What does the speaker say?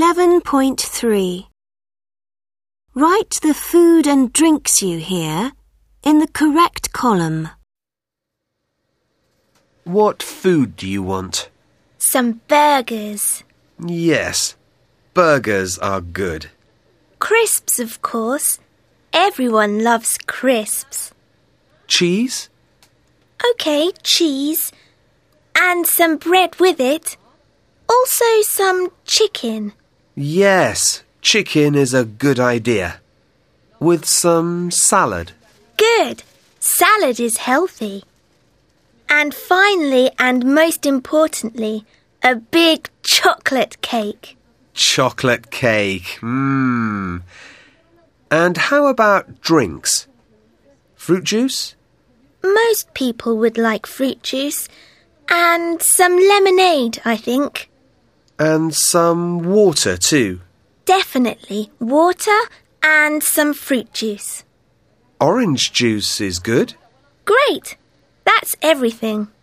11.3. Write the food and drinks you hear in the correct column. What food do you want? Some burgers. Yes, burgers are good. Crisps, of course. Everyone loves crisps. Cheese? OK, cheese. And some bread with it. Also some chicken. Yes, chicken is a good idea. With some salad. Good. Salad is healthy. And finally, and most importantly, a big chocolate cake. Chocolate cake. Mmm. And how about drinks? Fruit juice? Most people would like fruit juice. And some lemonade, I think. And some water too. Definitely. Water and some fruit juice. Orange juice is good. Great. That's everything.